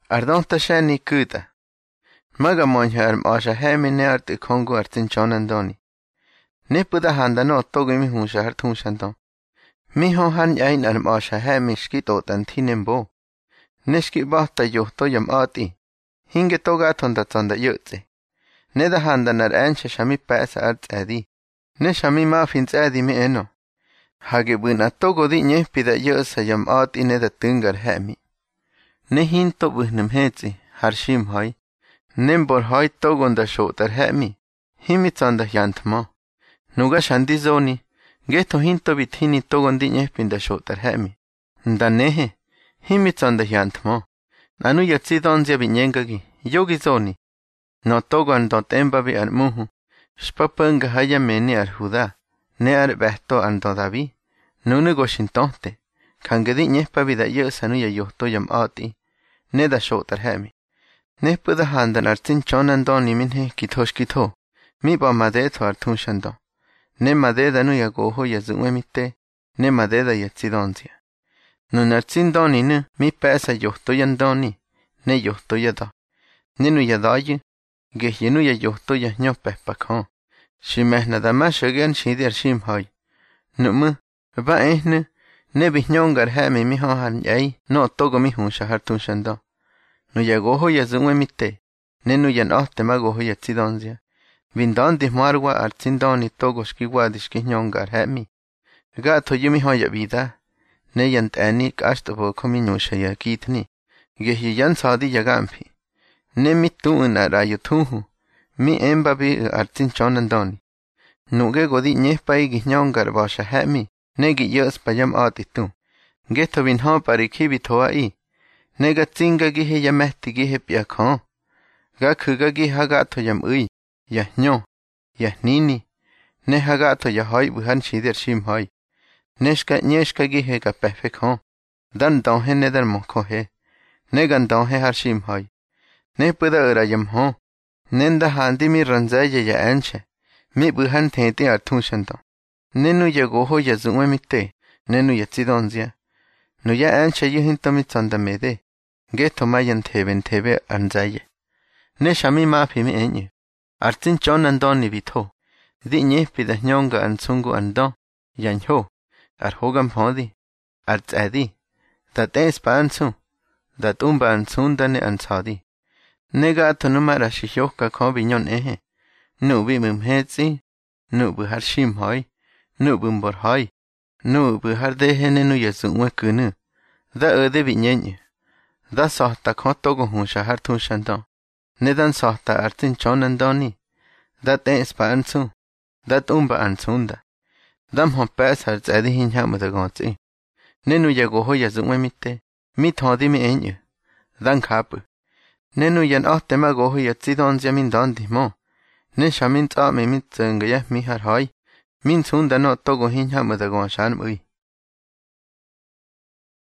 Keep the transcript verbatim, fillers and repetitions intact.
Ardon ta shani kuta. Maga monja arm asha hemi ne art kongo artin chonandoni. Ne puda handa no togo mi hunsha hartun shandon. Mi hon han yain arm asha hemi skit otan tinembo. Neshki bahta yohto yam ati. Hinge toga tonda tonda yutze. Neda handa nar ansha shami paasa art adi. Ne shami mafins adi mi eno. Hage buna togo di nye pida yusa yam ati neda tungar hemi. Ne hinto buhnem hetzi, harshim hai. Nembor hai togonda shotar hemi. Himi tonda yantma. Nuga shandi zoni. Geto hinto bitini togondi nye pinda shotar hemi. Nda nehe. Himi tonda yantma. Nanu yatsi donzia binyengagi. Yogi zoni. No togon dot embabi ar muhu. Spapanga haya meni ar huda. Ne ar behto ando davi. Nunu goshintonte. Kangedi nyespa vida yosanu ya yohto yam ati. Ne da shotar hemi. Ne puda handan artin chonandoni minhe kitosh kito. Mi ba madeto artun shandon. Ne madeda nu ya goho ya zuemite. Ne madeda yatsi donzia. Nun artin doni nu mi pesa yohto yandoni. Ne yohto yada. Ninu yadayi. Gehyenu ya yohto ya nyope pakon. Shimehna dama shagan shidir shim hai. Numu. Ba ehne. Ne bihnongar hemi mi hohan yai. No togo mi hun shahartun shandon. Nu ya goho ya zuemite. Ne nu yan ohte ma goho ya tsidonzia. Vindon di marwa artin doni togo shkiwa dishkihnongar hemi. Gato yumi hoya vida. Ne yan tani kashtobo komi nyusha ya kitni. Gehi yan sadi ya gampi. Ne mi tuun arayo tuhu. Mi embabi artin chonandoni. Nuge godi nyespai gihnongar basha hemi. Negi yos payam atitu. Geto vinho parikibi toa i. Nega tsinga gihe ya mehti gihe piakon. Ga kuga giha gato yam ui. Ya nyo. Ya nini. Ne hagato ya hoi buhan shidir shim hoi. Neshka nyeshka gihe ga pefekon. Dan donhe nedar moko he. Negan donhe har shim hoi. Ne puda urayam ho. Nenda handi mi ranzaya ya anche. Mi buhan tenti artun shandon. Nenu ya goho ya zuemite. Nenu ya tsidonzia. Nu ya anche yuhinto mi tsonda mede. Geto mayan teben tebe anzaye. Ne shami mapi mi enye. Artin chonandoni vito. Di nye pida nyonga anzungu andon. Yanho. Ar hogam hodi. Ar tzadi. Dat espa anzu. Dat umba anzundane anzadi. Nega ato numara shihyoka ko binyon ehe. Nubi mumhetzi. Nubi har shim hoi. Nubi mbor hoi. Nubi har dehe nenu yazunwe kunu. Da öde binyenye. Da sohta ko togo hun shahar tun shandon. Nedan sohta artin chonandoni. Dat espa anzu. Dat umba anzunda. Dam hon pes har tzadi hinhamada gonzi. Nenu ya goho ya zunwe mite. Mit hodi mi enye. Dan kapu. Nenu yan ohte ma goho ya tzidonzia min dondi mo. Ne shamin tsa me mit zunga ya mi har hoi. Min zunda no togo hinhamada gon shan ui.